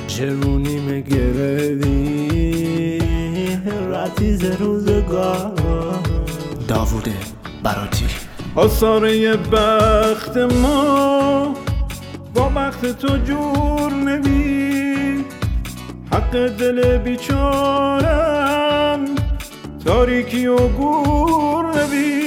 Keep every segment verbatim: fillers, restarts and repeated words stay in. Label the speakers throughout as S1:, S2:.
S1: چرونیم گردی رتیز روزگار.
S2: داوود براتی.
S1: آثاره بخت ما با بخت تو جور نبی، حق دل بیچارم تاریکی و گور نبی.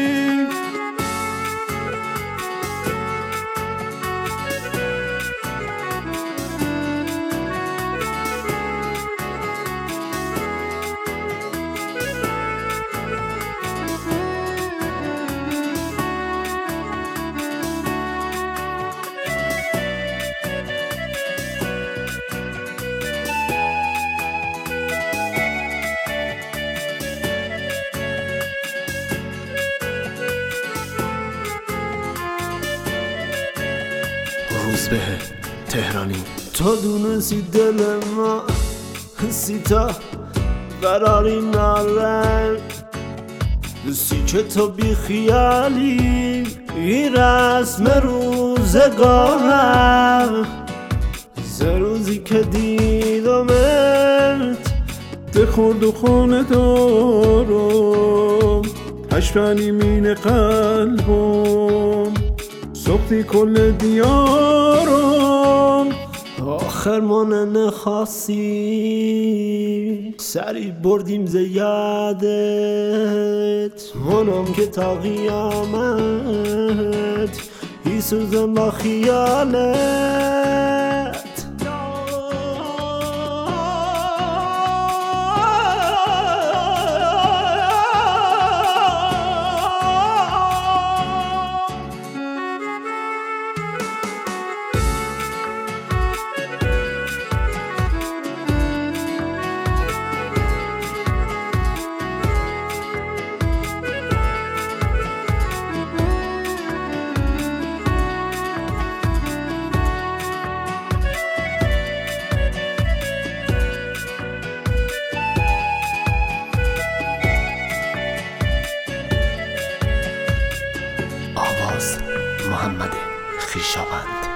S2: روزبه تهرانی.
S1: تو دونستی دل ما سیتا قراری نداره، دوستی که تو بی خیالی این رسم روزگارم. ز روزی که دیدمت ده خورد و خونه دارم، هشتنی مین قلبم سختی کل دیارم. آخر من نخواستی سری بردیم ز یادت، منم که تا قیامت ای سوزم با خیالت.
S2: آواز محمد خویشاوند.